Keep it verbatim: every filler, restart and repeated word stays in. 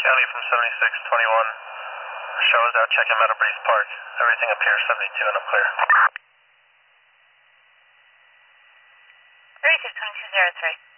County from seventy-six twenty-one. Show is out checking Meadow Breeze Park. Everything appears seventy-two and I'm clear. thirty-six twenty-two zero three.